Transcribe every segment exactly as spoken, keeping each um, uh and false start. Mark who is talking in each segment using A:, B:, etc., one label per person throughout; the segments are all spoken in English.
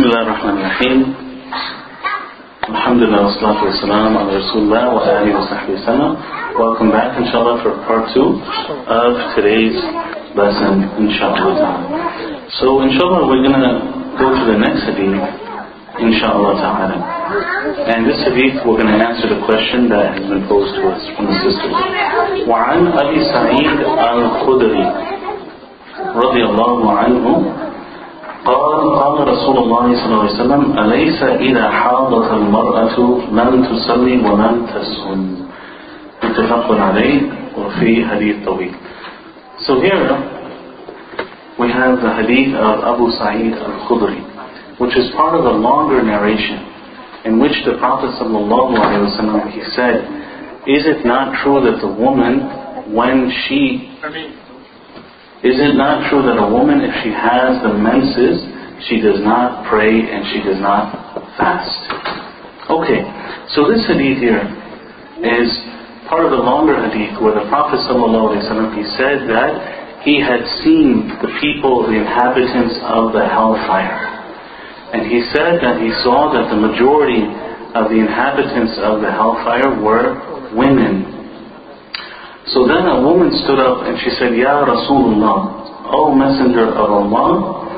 A: Bismillah ar-Rahman ar-Rahim. Alhamdulillah wa salatu wa salam ala Rasulullah wa alihi wa sahbihi sallam. Welcome back, inshallah, for part two of today's lesson, inshallah. So, inshallah, we're going to go to the next hadith, inshallah ta'ala. And this hadith, we're going to answer the question that has been posed to us from the sisters. وعن أبي سعيد الخدري رضي الله عنه قال قال رسول الله صلى الله عليه وسلم أليس إذا حاضت المرأة لم تصلي ولم تسهن متفق عليه وفي حديث طويل. So here we have the hadith of Abu Sa'id al-Khudri, which is part of a longer narration in which the Prophet sallallahu alaihi wasallam, he said, is it not true that the woman, when she Is it not true that a woman, if she has the menses, she does not pray and she does not fast? Okay, so this hadith here is part of the longer hadith where the Prophet ﷺ, he said that he had seen the people, the inhabitants of the hellfire. And he said that he saw that the majority of the inhabitants of the hellfire were women. So then a woman stood up and she said, Ya Rasulullah, O Messenger of Allah,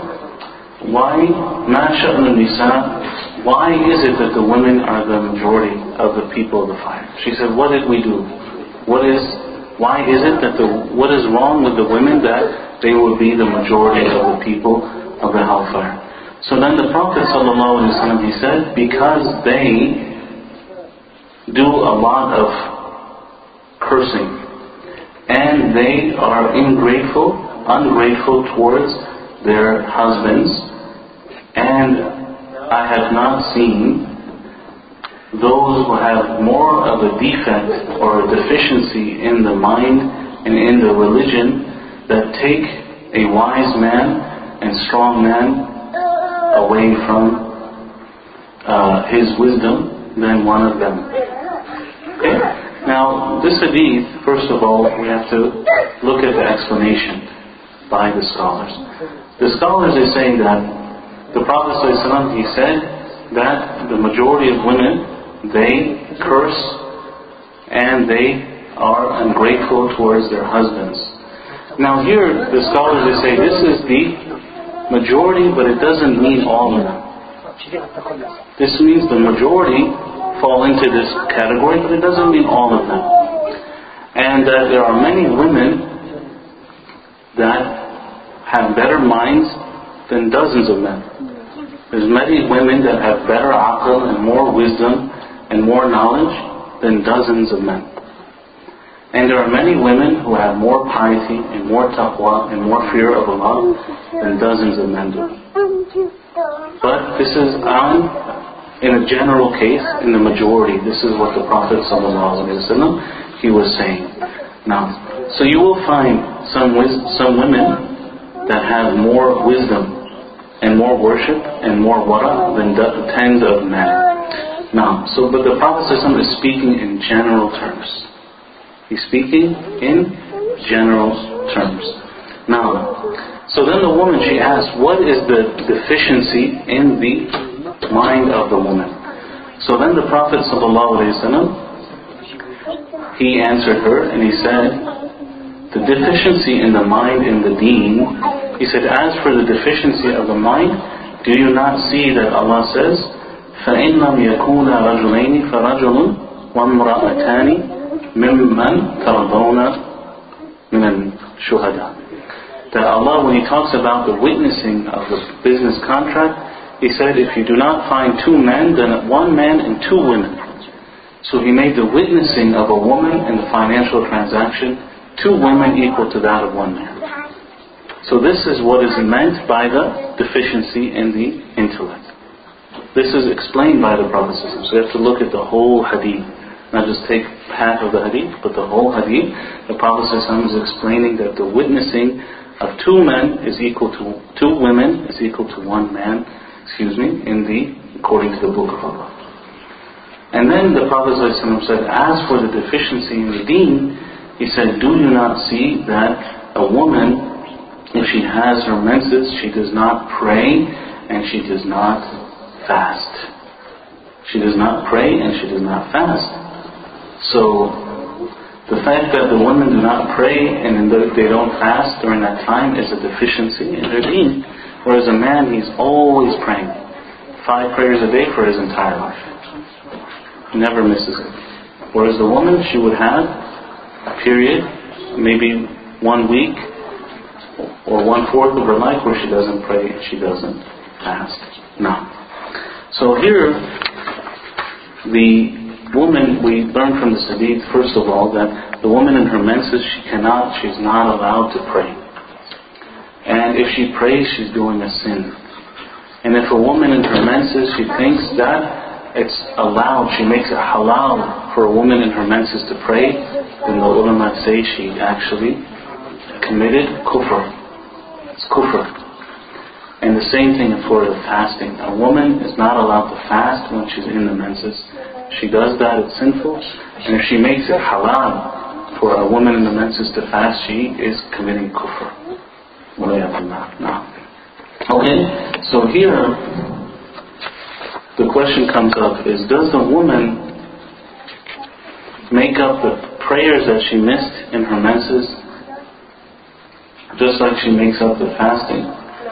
A: why, ma sha'nu nisa, why is it that the women are the majority of the people of the fire? She said, what did we do? What is, why is it that the, what is wrong with the women that they will be the majority of the people of the hellfire? So then the Prophet ﷺ, he said, because they do a lot of cursing, and they are ungrateful, ungrateful towards their husbands. And I have not seen those who have more of a defect or a deficiency in the mind and in the religion that take a wise man and strong man away from uh, his wisdom than one of them. Okay? Now, this hadith, first of all, we have to look at the explanation by the scholars. The scholars are saying that the Prophet ﷺ, he said that the majority of women, they curse and they are ungrateful towards their husbands. Now here, the scholars, they say this is the majority, but it doesn't mean all of them. This means the majority fall into this category, but it doesn't mean all of them. And that uh, there are many women that have better minds than dozens of men. There's many women that have better aql and more wisdom and more knowledge than dozens of men. And there are many women who have more piety and more taqwa and more fear of Allah than dozens of men do. But this is on in a general case, in the majority. This is what the Prophet ﷺ, he was saying. Now, so you will find some wis- some women that have more wisdom and more worship and more wara than do- tens of men. Now, so but the Prophet ﷺ is speaking in general terms. He's speaking in general terms. Now, so then the woman, she asked, what is the deficiency in the mind of the woman? So then the Prophet ﷺ, he answered her and he said, the deficiency in the mind in the deen, he said, as for the deficiency of the mind, do you not see that Allah says, فَإِنْ لَمْ يَكُونَ رَجُلَيْنِ فَرَجُلٌ وَامْرَأَتَانِ مِمَّنْ تَرْضَوْنَ مِنَ الشُّهَدَاءِ. That Allah, when He talks about the witnessing of the business contract, He said, if you do not find two men, then one man and two women. So He made the witnessing of a woman in the financial transaction, two women equal to that of one man. So this is what is meant by the deficiency in the intellect. This is explained by the Prophet. So you have to look at the whole hadith. Not just take half of the hadith, but the whole hadith. The Prophet is explaining that the witnessing of two men is equal to two women is equal to one man. Excuse me, in the according to the Book of Allah. And then the Prophet ﷺ said, as for the deficiency in the deen, he said, do you not see that a woman, if she has her menses, she does not pray and she does not fast. She does not pray and she does not fast. So the fact that the women do not pray and they don't fast during that time is a deficiency in their deen. Whereas a man, he's always praying. Five prayers a day for his entire life. He never misses it. Whereas the woman, she would have a period, maybe one week or one-fourth of her life where she doesn't pray and she doesn't fast. No. So here, the woman, we learn from this hadith, first of all, that the woman in her menses, she cannot, she's not allowed to pray. And if she prays, she's doing a sin. And if a woman in her menses, she thinks that it's allowed, she makes it halal for a woman in her menses to pray, then the ulama say she actually committed kufr. It's kufr. And the same thing for the fasting. A woman is not allowed to fast when she's in the menses. She does that, it's sinful. And if she makes it halal for a woman in the menses to fast, she is committing kufr. No. Okay, so here the question comes up is, does the woman make up the prayers that she missed in her menses just like she makes up the fasting?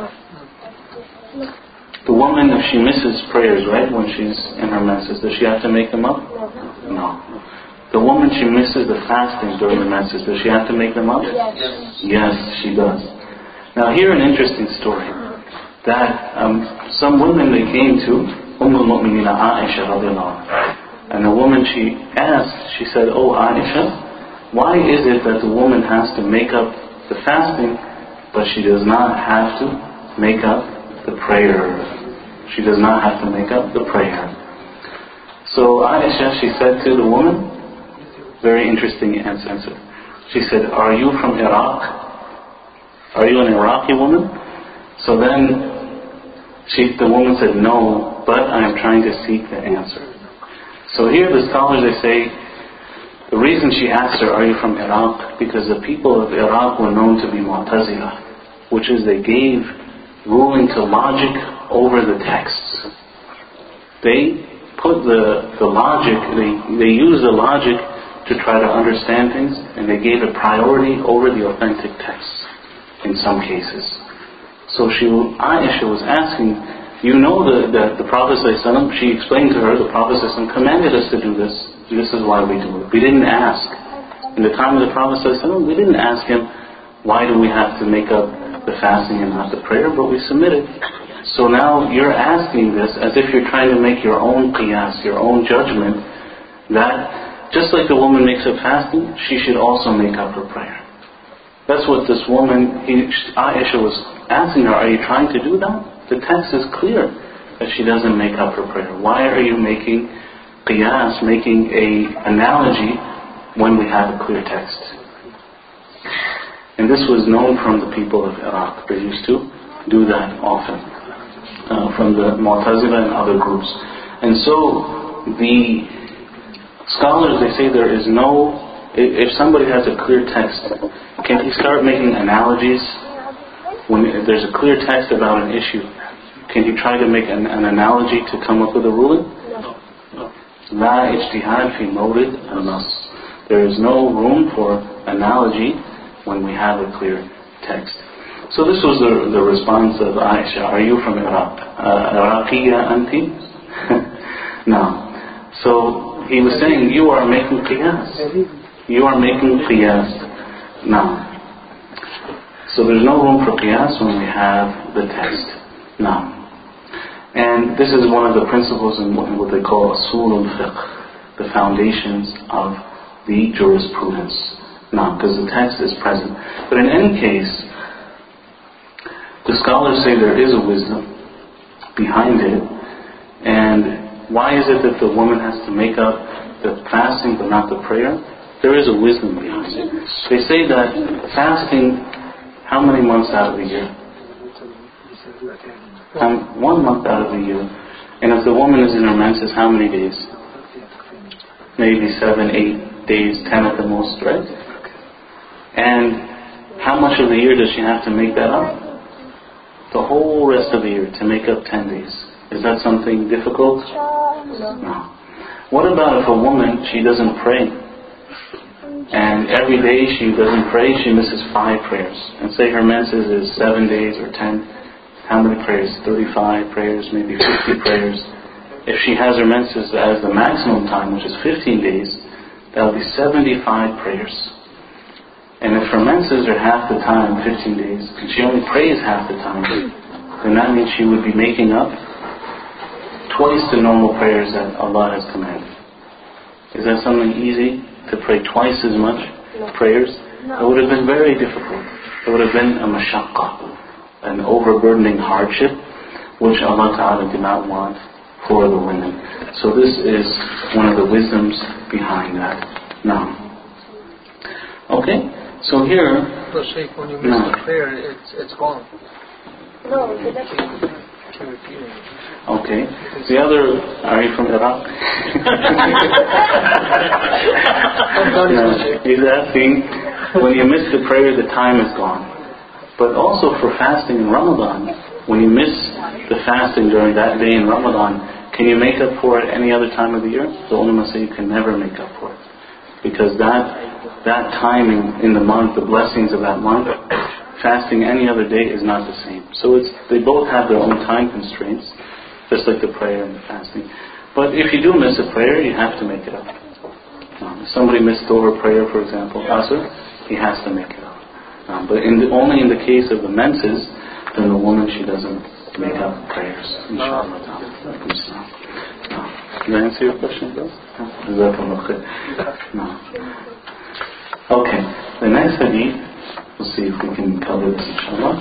A: The woman, if she misses prayers, right, when she's in her menses, does she have to make them up? No. The woman, she misses the fasting during the menses, does she have to make them up?
B: Yes.
A: Yes, she does. Now here an interesting story. That um, some women, they came to Umm al-Mu'mineen Aisha radiallahu anha. And the woman, she asked, she said, "Oh Aisha, why is it that the woman has to make up the fasting, but she does not have to make up the prayer?" She does not have to make up the prayer. So Aisha, she said to the woman, very interesting answer. She said, "Are you from Iraq? Are you an Iraqi woman?" So then she, the woman said, "No, but I am trying to seek the answer." So here the scholars, they say, the reason she asked her, "Are you from Iraq?" because the people of Iraq were known to be Mu'tazila, which is they gave ruling to logic over the texts. They put the, the logic, they, they used the logic to try to understand things, and they gave a priority over the authentic texts in some cases. So she, Aisha was asking, you know that the, the Prophet ﷺ, she explained to her, the Prophet ﷺ commanded us to do this. This is why we do it. We didn't ask. In the time of the Prophet ﷺ, we didn't ask him, why do we have to make up the fasting and not the prayer, but we submitted. So now you're asking this as if you're trying to make your own qiyas, your own judgment, that just like the woman makes up fasting, she should also make up her prayer. That's what this woman, he, Aisha was asking her, are you trying to do that? The text is clear that she doesn't make up her prayer. Why are you making qiyas, making a analogy when we have a clear text? And this was known from the people of Iraq. They used to do that often, uh, from the Mu'tazila and other groups. And so the scholars, they say there is no, if somebody has a clear text, can he start making analogies? When there's a clear text about an issue, can he try to make an, an analogy to come up with a ruling?
B: No.
A: La ijtihad fi mawrid al-nas. There is no room for analogy when we have a clear text. So this was the, the response of Aisha. Are you from Iraq? Iraqiya anti? No. So he was saying, you are making qiyas. You are making qiyas. No. So there's no room for qiyas when we have the text. No. And this is one of the principles in what they call usul al-fiqh, the foundations of the jurisprudence. No, because the text is present. But in any case, the scholars say there is a wisdom behind it. And why is it that the woman has to make up the fasting but not the prayer? There is a wisdom behind it. They say that fasting, how many months out of the year? Um, one month out of the year. And if the woman is in her menses, how many days? Maybe seven, eight days, ten at the most, right? And how much of the year does she have to make that up? The whole rest of the year to make up ten days. Is that something difficult?
B: No.
A: No. What about if a woman, she doesn't pray, and every day she doesn't pray, she misses five prayers, and say her menses is seven days or ten, how many prayers? thirty-five prayers, maybe fifty prayers. If she has her menses as the maximum time, which is fifteen days, that will be seventy-five prayers. And if her menses are half the time, fifteen days, and she only prays half the time, then that means she would be making up twice the normal prayers that Allah has commanded. Is that something easy, to pray twice as much
B: no.
A: prayers?
B: No.
A: It would have been very difficult. It would have been a mashaqqa, an overburdening hardship, which Allah Ta'ala did not want for the women. So this is one of the wisdoms behind that. Now, okay, so here...
C: So Shaykh, when you miss
A: no.
C: the prayer, it's, it's gone.
B: No, the next
A: Okay. The other, are you from Iraq? No, he's asking, when you miss the prayer, the time is gone. But also for fasting in Ramadan, when you miss the fasting during that day in Ramadan, can you make up for it any other time of the year? The ulama say you can never make up for it. Because that that timing in the month, the blessings of that month, fasting any other day is not the same. So it's they both have their own time constraints, just like the prayer and the fasting. But if you do miss a prayer, you have to make it up. Um, if somebody missed over prayer, for example, Asr, he has to make it up. Um, but in the, only in the case of the menses, then the woman, she doesn't make up prayers. Inshallah. No. Did I answer your question, bro? No. Okay. The next hadith, we'll see if we can cover this, inshallah.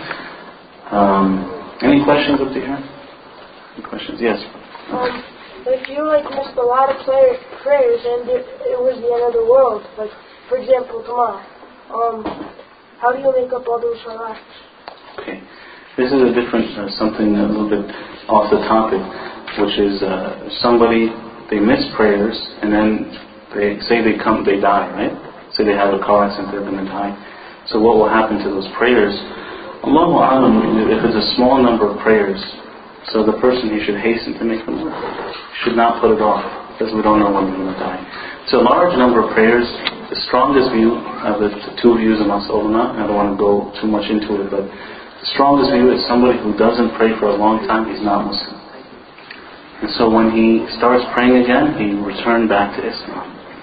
A: Um, any questions up to here? Any questions? Yes.
B: Um, if you like missed a lot of prayer, prayers and it, it was the end of the world, like for example tomorrow, um, how do you make up all those salats?
A: Okay. This is a different, uh, something a little bit off the topic, which is uh, somebody, they miss prayers and then they say they come, they die, right? Say they have a car accident, they're going to die. So what will happen to those prayers? Allahu A'lam, if it's a small number of prayers, so the person, he should hasten to make them up. Should not put it off, because we don't know when we're going to die. So a large number of prayers, the strongest view, of the, the two views amongst ulama, I don't want to go too much into it, but the strongest view is somebody who doesn't pray for a long time, he's not Muslim. And so when he starts praying again, he returned back to Islam.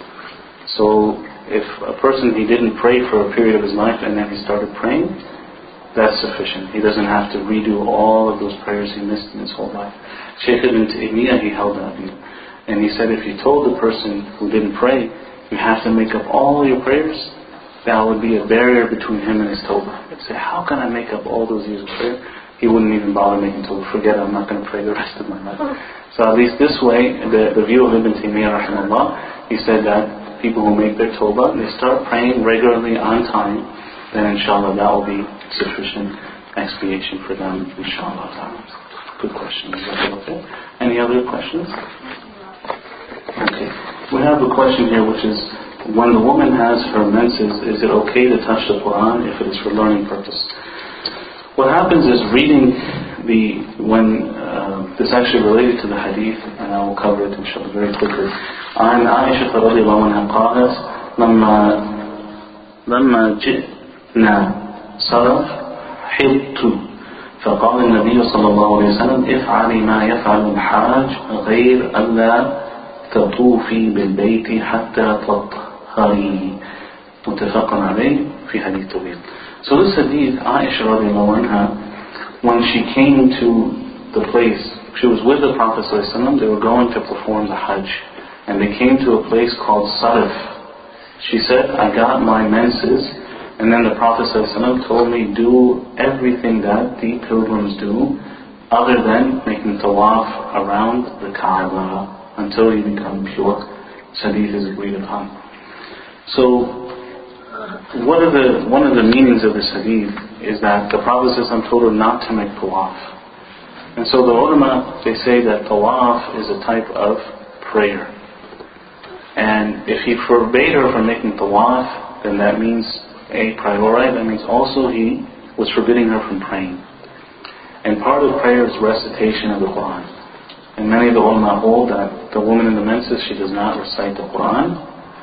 A: So if a person, he didn't pray for a period of his life and then he started praying, that's sufficient. He doesn't have to redo all of those prayers he missed in his whole life. Shaykh Ibn Taymiyyah, he held that view. And he said if you told the person who didn't pray, you have to make up all your prayers, that would be a barrier between him and his tawbah. He'd say, how can I make up all those years of prayer? He wouldn't even bother making tawbah. Forget it, I'm not going to pray the rest of my life. So at least this way, the, the view of Ibn Taymiyyah, rahimahullah, he said that people who make their tawbah, they start praying regularly on time, then inshallah that will be sufficient expiation for them, inshallah. Good question. Okay. Any other questions? Okay. We have a question here which is, when the woman has her menses, is it okay to touch the Quran if it is for learning purpose? What happens is reading the, when, uh, this actually related to the hadith, and I will cover it inshallah very quickly. عن عائشة رضي الله عنها قالت لما لما جئنا صرف حبت فقال النبي صلى الله عليه وسلم افعلي ما يفعل الحاج غير ألا تطوفي بالبيت حتى تطهري متفق عليه في حديث طويل. So this hadith, Aisha رضي الله عنها, when she came to the place, she was with the Prophet ﷺ, they were going to perform the Hajj, and they came to a place called Sarif. She said, I got my menses, and then the Prophet ﷺ told me, do everything that the pilgrims do, other than making tawaf around the Kaaba, until you become pure. This hadith is agreed upon. So, what are the, one of the meanings of this hadith is that the Prophet ﷺ told her not to make tawaf. And so the ulama, they say that tawaf is a type of prayer. And if he forbade her from making tawaf, then that means a priori, that means also he was forbidding her from praying. And part of prayer is recitation of the Quran. And many of the ulama hold that the woman in the menses, she does not recite the Quran.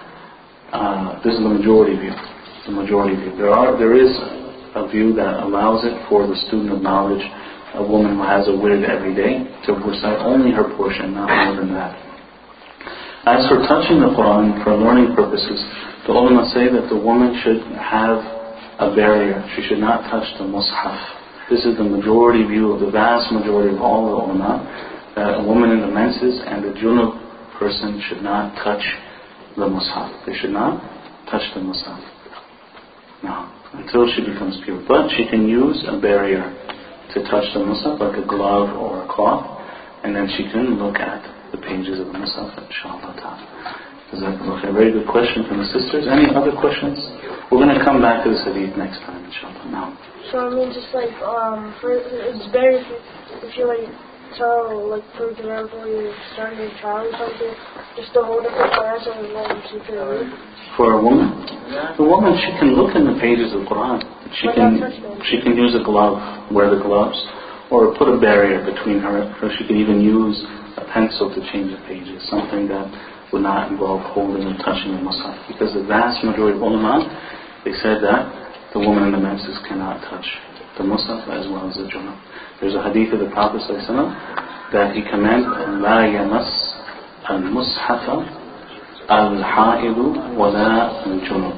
A: Uh, this is the majority view. The majority view. There are, there is a view that allows it for the student of knowledge, a woman who has a wird every day, to recite only her portion, not more than that. As for touching the Quran for learning purposes, the ulama say that the woman should have a barrier. She should not touch the mushaf. This is the majority view of the vast majority of all the ulama, that a woman in the menses and the junub person should not touch the mushaf. They should not touch the mushaf. No, until she becomes pure. But she can use a barrier to touch the mushaf, like a glove or a cloth, and then she can look at the pages of the mushaf, inshallah ta'ala. Jazakallah. A very good question from the sisters. Any other questions? We're going to come back to this hadith next time, inshallah. Now.
B: So I mean, just like, um, for, it's better if you, if you like, tell, like, for example, you're starting a child or something, just to hold up the class and then she can read.
A: For a woman? The woman, she can look in the pages of the Quran. She can she can use a glove, wear the gloves, or put a barrier between her, or she can even use a pencil to change the pages, something that would not involve holding or touching the mushaf. Because the vast majority of ulama, they said that the woman in the menses cannot touch the mushaf as well as the junub. There's a hadith of the Prophet ﷺ that he commanded, لا يمس المصحف الحائض ولا الجنوب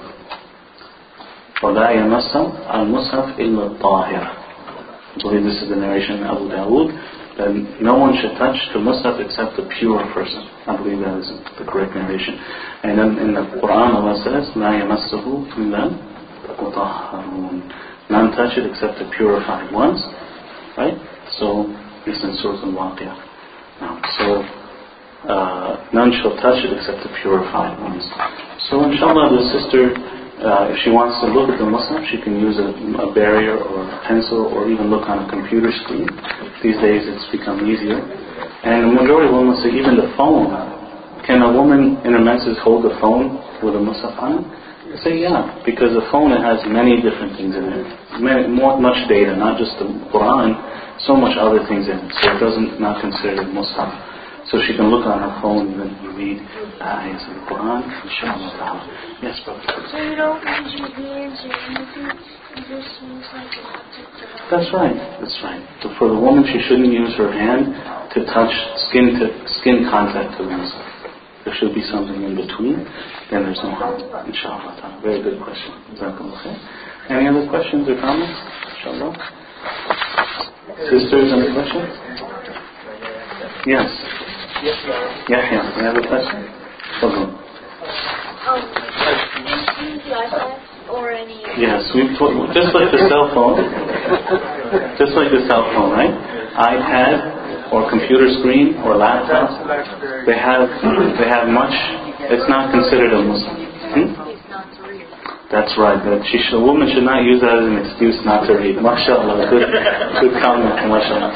A: ولا يمس المصحف إلا الطاهر. I believe this is the narration of Abu Dawood, that no one should touch the mushaf except the pure person. I believe that is the correct narration. And then in the Quran Allah says, لا يمسه إلا المطهرون. None touch it except the purified ones. Right? So, this is Surah Al-Waqi'ah. Now, so, uh, none shall touch it except the purified ones. So, inshallah, the sister, uh, if she wants to look at the mushaf, she can use a, a barrier or a pencil or even look on a computer screen. These days it's become easier. And the majority of women say even the phone. Can a woman in her menses hold the phone with a mushaf on it? They say yeah, because the phone, it has many different things in it. Many, more, much data, not just the Quran, so much other things in it. So it doesn't, not considered mushaf. So she can look on her phone and then read the ayahs of the Quran, inshallah. Yes, brother.
B: So you don't use your hands or anything, you just use like an object?
A: That's right, that's right. So for the woman, she shouldn't use her hand to touch skin to skin contact to the mushaf. There should be something in between, then there's no harm, inshallah. Very good question. Any other questions or comments? Inshallah. Sisters, any questions? Yes. Yahya, you have a question? Welcome.
D: Um, do you use the iPad or any?
A: Yes, we've put, just like the cell phone, just like the cell phone, right? iPad or computer screen or laptop, they have they have much. It's not considered a Muslim. Hmm? That's right. That she should, a woman should not use that as an excuse not to read. MashaAllah, good, good comment. MashaAllah.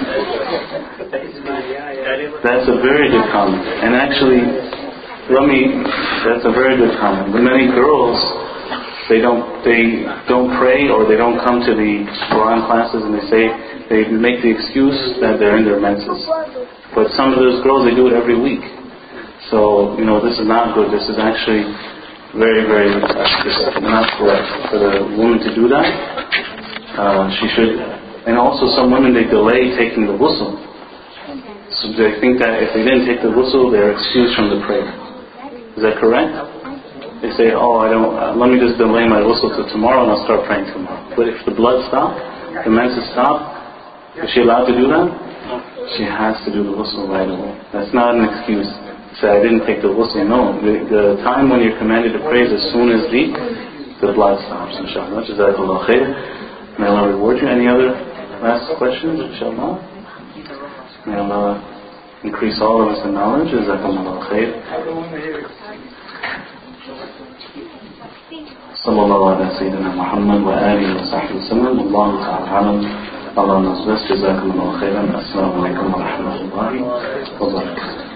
A: That's a very good comment. And actually, let me. That's a very good comment. But many girls, they don't they don't pray or they don't come to the Quran classes, and they say they make the excuse that they're in their menses. But some of those girls, they do it every week. So you know, this is not good. This is actually very, very uh, not correct for the woman to do that. Uh, she should, and also some women, they delay taking the ghusl. So they think that if they didn't take the ghusl, they're excused from the prayer. Is that correct? They say, oh, I don't. Uh, let me just delay my ghusl till tomorrow, and I'll start praying tomorrow. But if the blood stopped, the menses stopped, is she allowed to do that? She has to do the ghusl right away. That's not an excuse. Say, I didn't take the ghusl. No, the, the time when you're commanded to pray is as soon as the the blood stops, inshallah. Jazakallah khair. May Allah reward you. Any other last questions, inshallah? May Allah increase all of us in knowledge. Jazakallah khair. Sallallahu ala Sayyidina Muhammad wa alihi wa sahbihi wa sallam. Allahu ta'ala alam. Allah knows best. Jazakallah khairan. Assalamu alaikum wa rahmatullahi wa barakatuh.